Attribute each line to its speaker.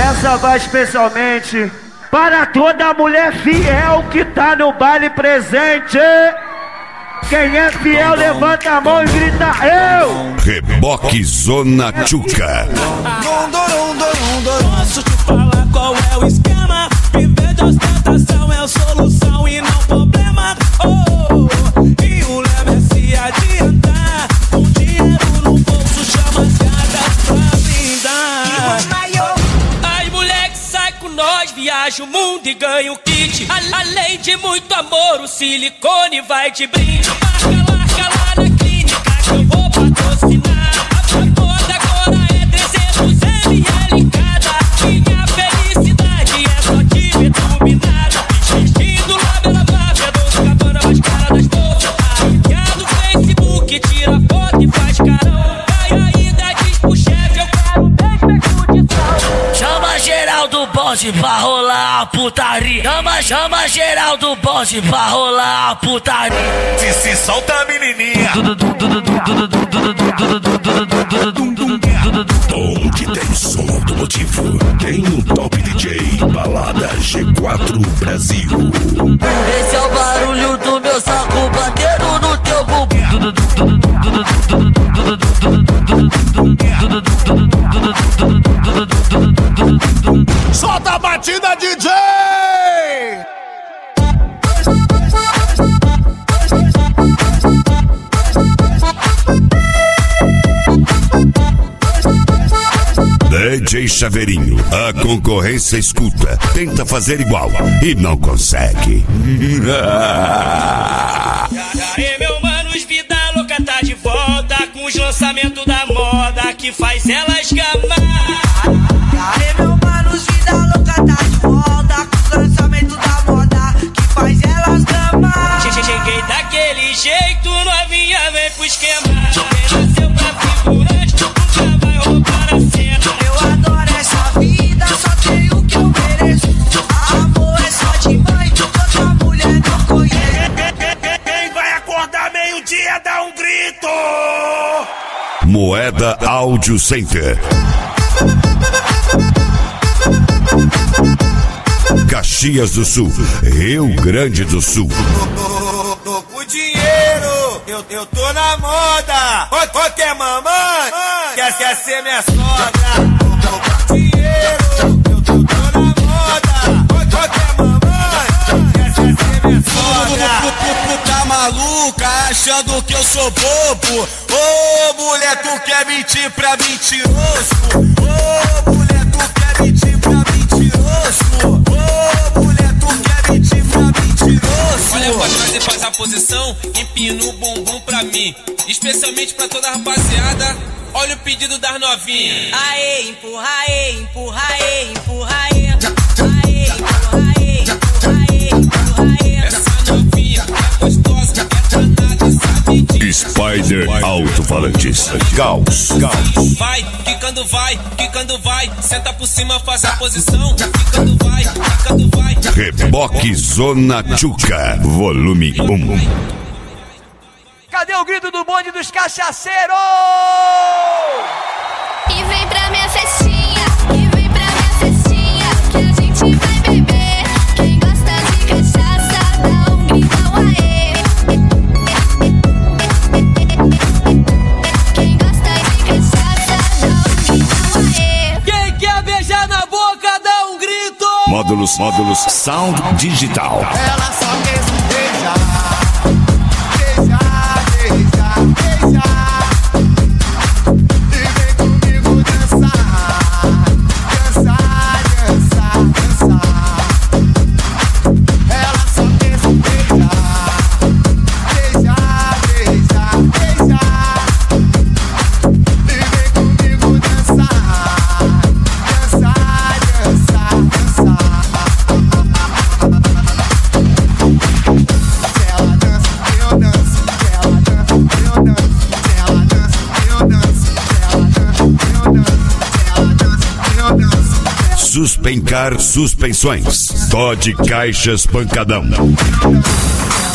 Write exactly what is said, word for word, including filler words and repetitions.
Speaker 1: Essa vai especialmente para toda mulher fiel que tá no baile presente. Quem é fiel, levanta a mão e grita eu.
Speaker 2: Reboque Zona Tchuca.
Speaker 3: Posso te falar qual é o esquema? Viver de ostentação é a solução e não problema. Oh, e o lema é se adiantar. Com dinheiro no bolso chama as gatas pra brindar. Ai, moleque, sai com nós, viaja o mundo e ganha o kit. A- Além de muito amor, o silicone vai te brinde. Marca, larga lá na clínica que eu vou patrocinar. A moda agora é trezentos mililitros cada. Minha felicidade é só te ver turbinada. Vestindo labela máfia, doce cabana mais cara das bolsas. Arrepiado no Facebook, tira foto e faz carão. Cai ainda diz pro chefe, eu quero mesmo é curtição.
Speaker 4: Chama geral do bonde pra rolar a putaria. Chama, chama geral do bonde pra rolar a putaria.
Speaker 5: Se se solta a menininha.
Speaker 2: Onde tem som automotivo, tem o Top D J Balada G quatro Brasil.
Speaker 4: Esse é o barulho do meu saco batendo no teu bumbum.
Speaker 5: Solta a batida, D J!
Speaker 2: D J Chaveirinho, a concorrência escuta, tenta fazer igual e não consegue.
Speaker 3: Aê, meu manos, vida louca tá de volta com os lançamentos da moda que faz elas gamar.
Speaker 6: Aê, meu manos, vida louca tá de volta com os lançamentos da moda que faz elas gamar.
Speaker 3: Cheguei daquele jeito, novinha, vem pro esquema. Quem nasceu pra figurante, nunca vai roubar a cena.
Speaker 6: Eu adoro essa vida, só tenho o que eu mereço. Amor é só de mãe, outra mulher não conheço.
Speaker 5: Quem vai acordar meio-dia dá um grito!
Speaker 2: Moeda Audio Center. Caxias do Sul, Rio Grande do Sul.
Speaker 5: Tô, tô com dinheiro, eu, eu tô na moda. Ô, ô, quer mamãe? Quer, quer ser minha sogra? Tô, tô com dinheiro, eu, eu tô na moda. Ô, ô, quer mamãe? Quer, quer ser minha sogra?
Speaker 7: Tá maluca achando que eu sou bobo? Ô, mulher, tu quer mentir pra mentiroso? Ô, mulher, tu quer mentir pra mentiroso? Ô, mulher, tu quer mentir pra mentiroso?
Speaker 3: Olha pra trás e faz a posição, empina o bumbum pra mim. Especialmente pra toda a rapaziada, olha o pedido das novinhas.
Speaker 6: Aê, empurra, aê, empurra, aê, empurra, aê. Aê, empurra, aê, empurra, aê, empurra, aê.
Speaker 3: Essa novinha é gostosa, é danada e sabe disso.
Speaker 2: Spider Alto-Falantes. Caos.
Speaker 3: Vai, quicando vai, quicando vai. Senta por cima, faz a posição. Quicando vai, quicando vai.
Speaker 2: Reboque Zona Tchuca, volume um.
Speaker 1: Cadê o grito do bonde dos cachaceiros?
Speaker 8: E vem pra minha festinha, e vem pra minha festinha, que a gente vai beber. Quem gosta de cachaça, dá um gritão aê. Quem gosta de cachaça, dá um gritão aê.
Speaker 3: Quem quer beijar na boca, dá um grito.
Speaker 2: Módulos, módulos, Sound Digital.
Speaker 7: Ela só quer se beijar, beijar, beijar, beijar. E vem comigo dançar, dançar, dançar, dançar. Ela só quer se beijar, beijar, beijar, beijar. E vem comigo dançar, dançar, dançar, dançar.
Speaker 2: Suspencar suspensões. Todd Caixas Pancadão.